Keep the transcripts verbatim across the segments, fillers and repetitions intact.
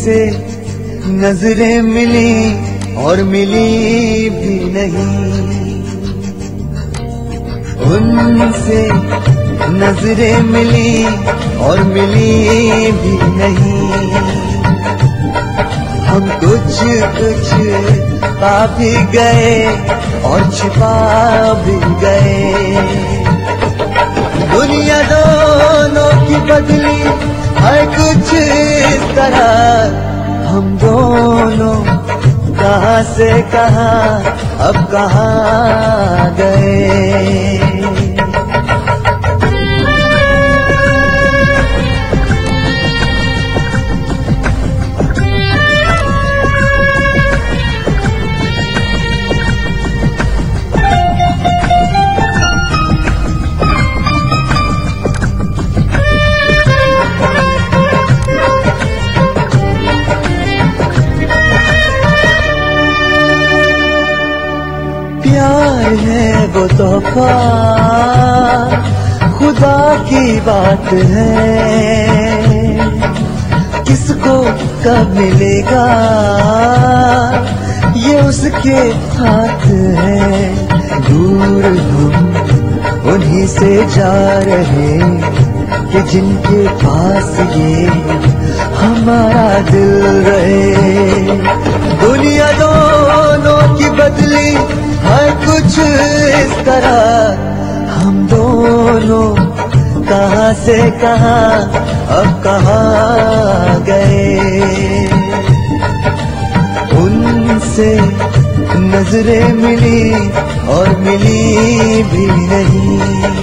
उनसे नजरें मिली और मिली भी नहीं, उनसे नजरें मिली और मिली भी नहीं। हम कुछ कुछ पा भी गए और छिपा भी गए। दुनिया दोनों की बदली है कुछ इस तरह, हम दोनों कहाँ से कहाँ अब कहाँ गए। प्यार है वो तोहफा, खुदा की बात है, किसको कब मिलेगा ये उसके हाथ है। दूर हम उन्हीं से जा रहे कि जिनके पास ये हमारा दिल रहे। दुनिया दोनों की बदली है कुछ इस तरह, हम दोनों कहाँ से कहाँ अब कहाँ गए। उनसे नजरें मिली और मिली भी नहीं।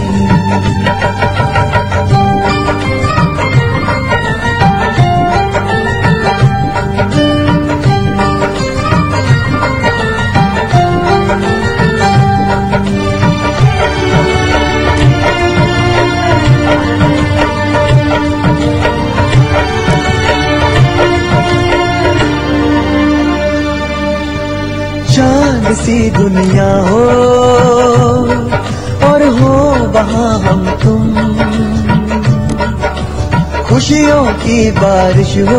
चांद सी दुनिया हो और हो वहाँ हम तुम, खुशियों की बारिश हो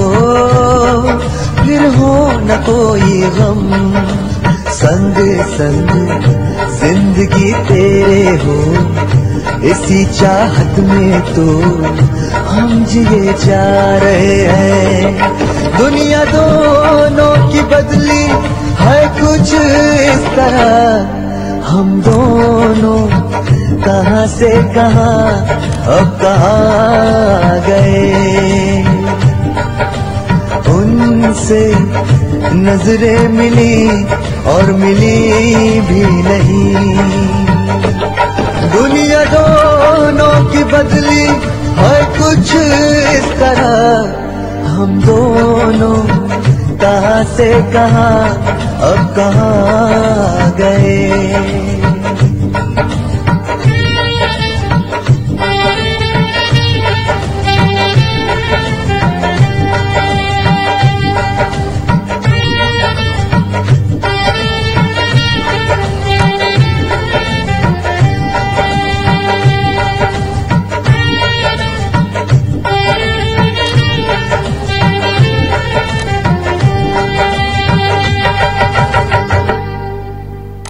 फिर हो न कोई गम। संग संग जिंदगी तेरे हो, इसी चाहत में तो हम जिए जा रहे हैं। दुनिया दोनों की बदली है कुछ इस तरह, हम दोनों कहाँ से कहाँ अब कहाँ गए। उनसे नजरें मिली और मिली भी नहीं। दुनिया दोनों की बदली है कुछ इस तरह, हम दोनों कहाँ से कहाँ अब कहाँ गए।